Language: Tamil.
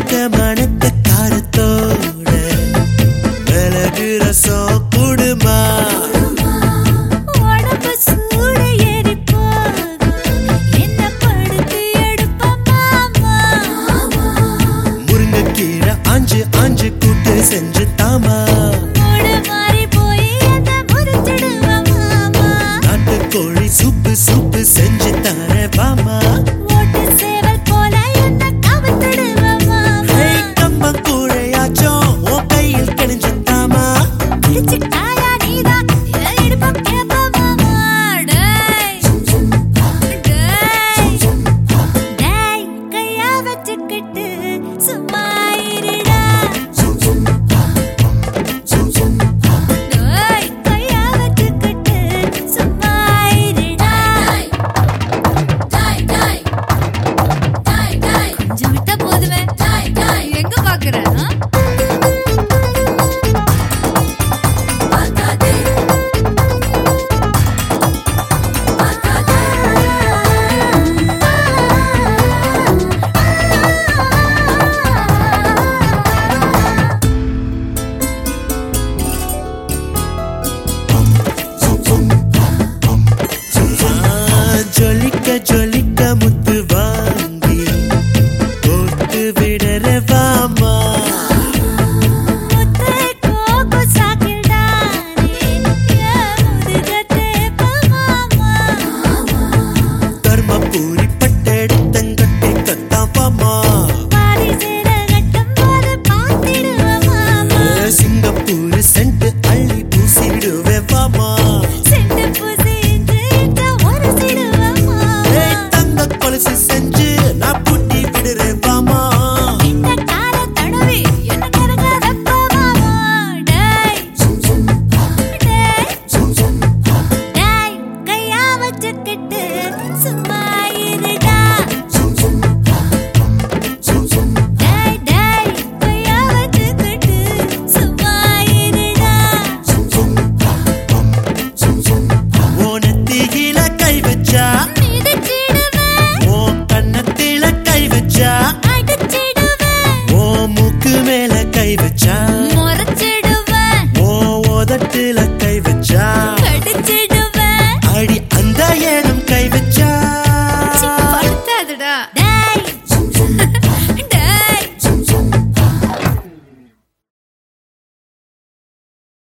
மணக்க காரத்தோட மிளகு ரசம் குடுமா உடம்பு சூட ஏறி போகும் என்ன படுத்து எடுப்ப மாமா முருங்கைக்கீரை ஆஞ்சு ஆஞ்சு கூட்டு செஞ்சு தாமா மூடு மாறி போய் என்ன முறிச்சிடுவ மாமா நாட்டுக்கோழி சூப்பு சூப்பு செஞ்சு தானே வாமா ஓட்டு சேவல் போல என்ன கவுத்திடுவ மாமா கம்ப கூழையாச்சும் உன் கையில் கிழிஞ்சு தாமா பிடிச்சிட்டாயா நீதான் என் இடுப்பம் கேப்ப மாமா டேய் டேய் கையா வச்சுக்கிட்டு சும்மா இருடா டேய் கையா வச்சுக்கிட்டு சும்மா இருடா கொஞ்சம் விட்டா போதுமே எங்க பாக்குற ஜொலிக்க ஜொலிக்க முத்து வாங்கி போட்டு விடற வாமா முத்தை கோகு சாக்கிடானே என் முதுகத்தே மாமா தர்மபுரி பட்டெடுத்தங்கட்டை கத்தான் வாமா பாதி சேர கட்டும் போது பார்த்திடுவ மாமா சிங்கப்பூர் சென்ட் அள்ளி பூசிடுவே வாமா செண்டு பூசி இன்று ஒரு சிடுவ மாமா தங்க கொலுசு செஞ்சு நான் பூட்டி விடுறேன் வாமா இந்த கால தடவி என்ன கரக வெப்ப மாமா டேய் டேய் கையா வச்சுக்கிட்டு சும்மா இருடா டேய் கையா வச்சுக்கிட்டு சும்மா இருடா ஓனத்தியில கை வச்சா மிதிச்சிடுவேன் உன் கன்னத்தில கை வச்சா அடிச்சிடுவேன் உன் மூக்கு மேல கை வச்சா முறைச்சிடுவேன் உன் உதட்டுல கை வச்சா கடிச்சிடுவேன் அடி அந்த ஏனம்